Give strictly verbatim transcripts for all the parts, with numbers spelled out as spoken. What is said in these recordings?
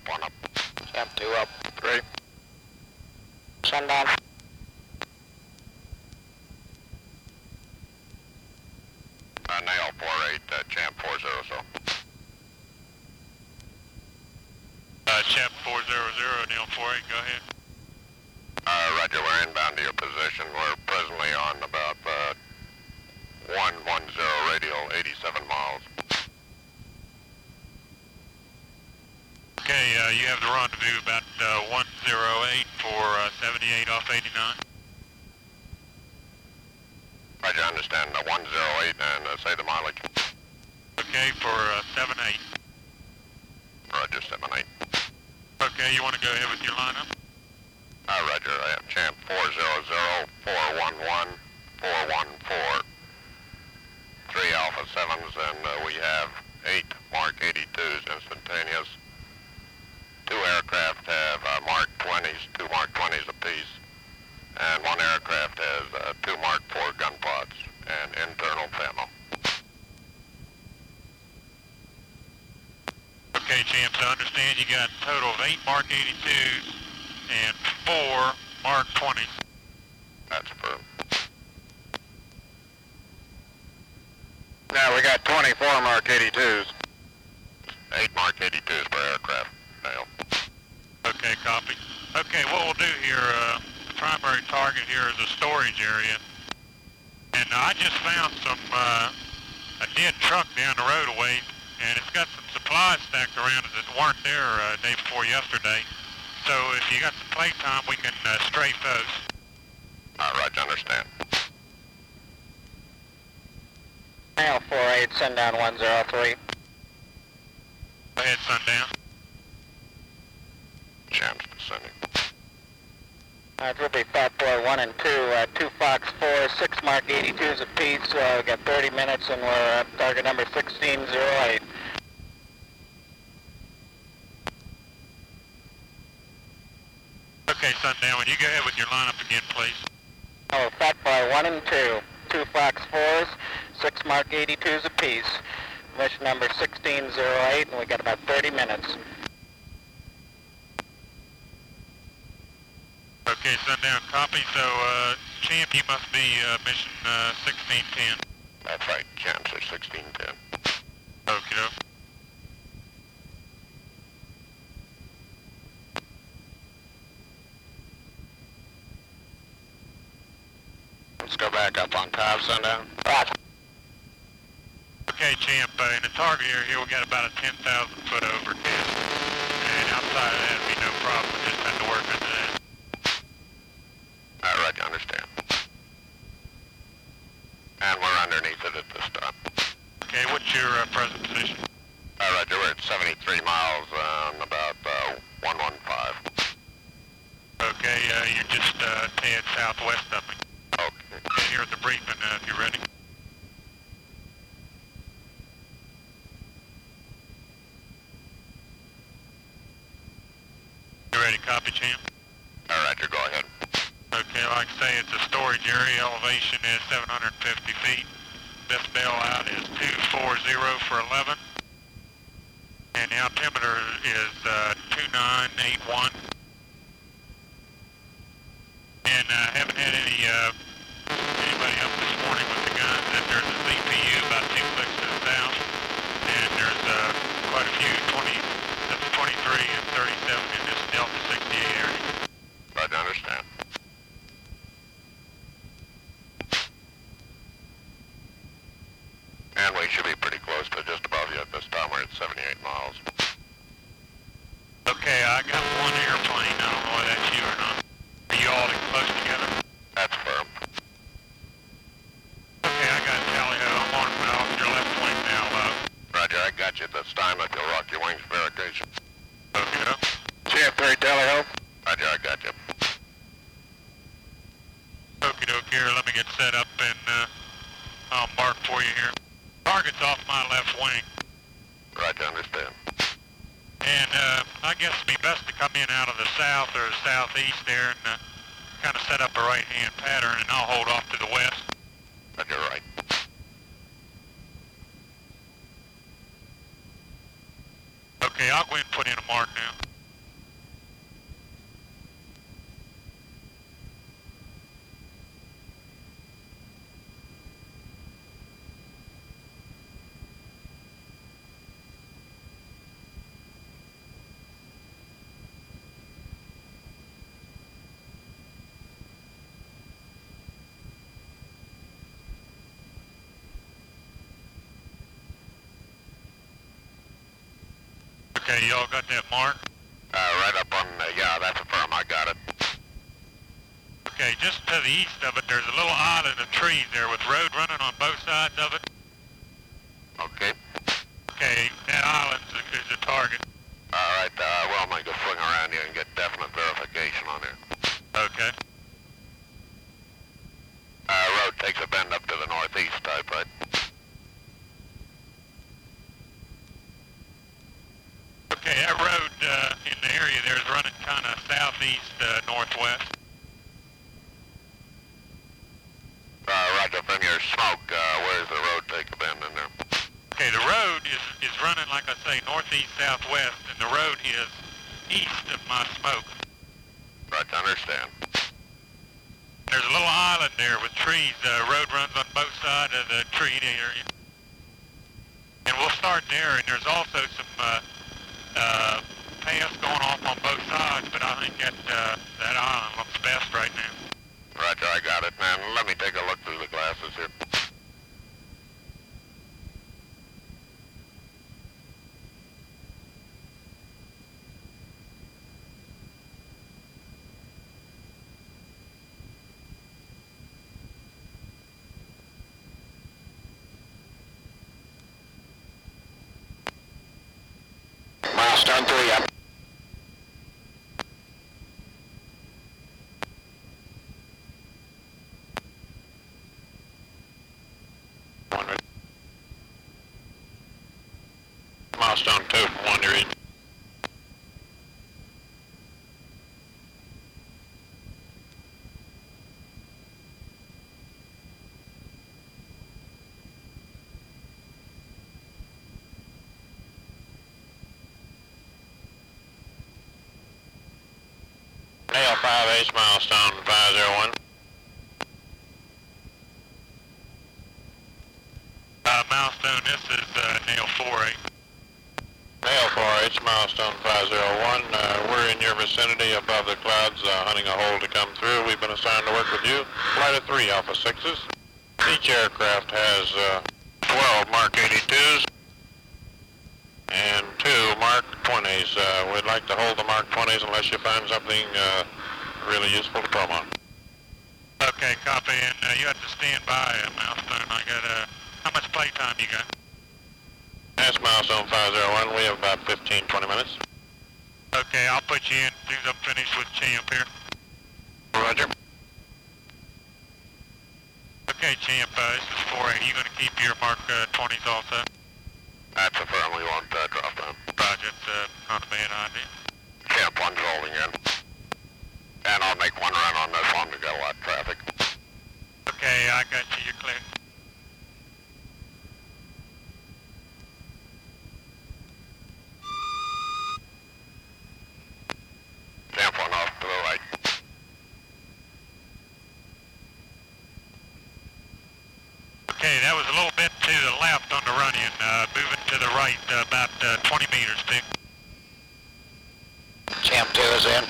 one up. Champ two up. Three. Sundown. Uh, nail four eight, uh, champ four zero zero. Uh, champ four zero zero, nail four eight, go ahead. Uh, roger, we're inbound to your position. We're presently on about uh, one one zero radial, eighty-seven miles. Okay, uh, you have the rendezvous about uh, one zero eight for uh, seventy-eight off eighty-nine. Roger, understand the one zero eight and uh, say the mileage. Okay, for uh, seven eight. Roger, seven eight. Okay, you want to go ahead with your lineup? Uh, roger, I have champ four zero zero, four one one, four one four, three Alpha sevens, and uh, we have eight Mark eighty-twos instantaneous. Two aircraft have uh, Mark twenties, two Mark twenties apiece, and one aircraft has uh, two Mark four gun pods and internal ammo. Okay, champ, so understand you got a total of eight Mark eighty-twos and four Mark twenties. That's for. Now we got twenty-four Mark eighty-twos. Eight Mark eighty-twos per aircraft. Nail. Okay, copy. Okay, what we'll do here, uh, the primary target here is a storage area. And I just found some, uh, a dead truck down the road a ways, and it's got some supplies stacked around it that weren't there uh, day before yesterday. So if you got some playtime, we can uh, strafe those. Uh, roger, understand. Nail four eight, Sundown one zero three. Go ahead, Sundown. Champ's descending. Uh, it will be Fat Boy one and two, uh, two Fox four, six Mark eighty-twos apiece. Uh, we got thirty minutes and we're at target number sixteen oh eight. Okay, Sundown, would you go ahead with your lineup again, please? Oh, Fat Boy one and two, two Fox fours, six Mark eighty-twos apiece. Mission number sixteen oh eight, and we got about thirty minutes. Okay, Sundown, copy. So, uh, Champ, you must be uh, mission uh, sixteen ten. That's right, champs are sixteen ten. Okie doke. Let's go back up on top, Sundown. Roger. Okay, Champ, uh, in the target area here, we got about a ten thousand foot overhead. And outside of that, it'd be no problem. We just have to work into that. All right, you understand. And we're underneath it at this time. Okay, what's your uh, present position? All right, we're at seventy-three miles on about uh, one one five. Okay, uh, you're just uh, ten southwest of me. Okay. Okay, here at the briefing, uh, if you're ready. You ready, copy, Champ? All right, you go ahead. Okay, like I say, it's a storage area. Elevation is seven hundred fifty feet. Best bail out is two four zero for eleven. And the altimeter is uh, two nine eight one. And I uh, haven't had any uh, anybody up this morning with the guns. That there's a Z P U about two clicks to the south. And there's uh, quite a few, twenty, that's twenty-three and thirty-seven in this Delta sixty-eight area. Right, I understand. And we should be pretty close to just above you at this time. We're at seventy-eight miles. Okay, I got one airplane. I don't know whether that's you or not. Are you all close together? That's firm. Okay, I got tally ho. I'm on off your left wing now, uh. Roger, I got you at this time. If you'll rock your wings for verification. Okay, no. Champ three, Tally Ho. Roger, I got you. Okie doke here. Let me get set up and uh, I'll mark for you here. Target's off my left wing. Roger, understand. And uh, I guess it'd be best to come in out of the south or southeast there and uh, kind of set up a right-hand pattern, and I'll hold off to the west. Roger, right. Okay, I'll go ahead and put in a mark now. Okay, y'all got that mark? Uh, right up on, uh, yeah, that's a firm. I got it. Okay, just to the east of it, there's a little island of trees there with road running on both sides of it. Okay. Okay, that island is the target. All right, uh, we'll make a swing around here and get definite verification on here. Okay. Uh, road takes a bend up to the northeast type, right? Okay, that road uh, in the area there is running kind of southeast, uh, northwest. Uh, roger, from your smoke, uh, where's the road take a bend in there? Okay, the road is, is running, like I say, northeast, southwest, and the road is east of my smoke. Right, to understand. There's a little island there with trees. The uh, road runs on both sides of the tree area. And we'll start there, and there's also some uh, uh, paths going off on both sides, but I think that, uh, that island looks best right now. Roger, I got it, man. Let me take a look through the glasses here. Milestone three up. Milestone two from one, you read. Nail five H milestone five zero one. Uh, milestone, this is uh, nail four eight. Nail four H milestone five zero one. Uh, we're in your vicinity above the clouds, uh, hunting a hole to come through. We've been assigned to work with you. Flight of three Alpha sixes. Each aircraft has uh, twelve Mark eighty-twos and two Mark twenties. Uh, we'd like to hold the Mark twenties unless you find something uh, really useful to promo. Okay, copy, and uh, you have to stand by, uh, milestone. I got, uh, how much playtime you got? That's milestone five zero one. We have about fifteen, twenty minutes. Okay, I'll put you in as soon as I'm finished with Champ here. Roger. Okay, Champ, uh, this is four eight. Are you going to keep your Mark uh, twenties also? That's a firm. We won't uh, drop down. Roger, it's uh, not a bad idea. Champ one's holding in. And I'll make one run on this one. We've got a lot of traffic. Okay, I got you. You're clear. Champ one off to the right. Okay, that was a little bit to the left on the run-in. Uh, moving to the right uh, about uh, twenty meters, Dick. Champ two is in.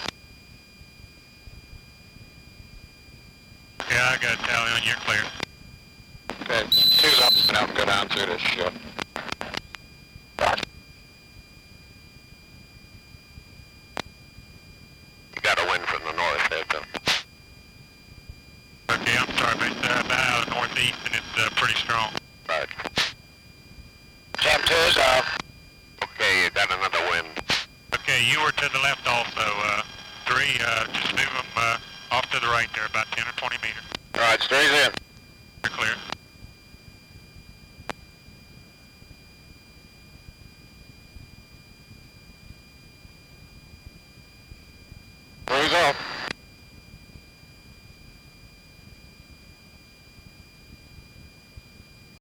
Okay, I got a tally on. You're clear. Okay, two's up and out and go down through this ship. You got a wind from the north there, too. Okay, I'm sorry, but it's uh, about out of the northeast and it's uh, pretty strong. Right. Champ two is off. Okay, you got another wind. Okay, you were to the left also. Uh, three, uh, just move them uh, off to the right there, about ten or twenty meters. All right, three's in. You're clear. Three's off.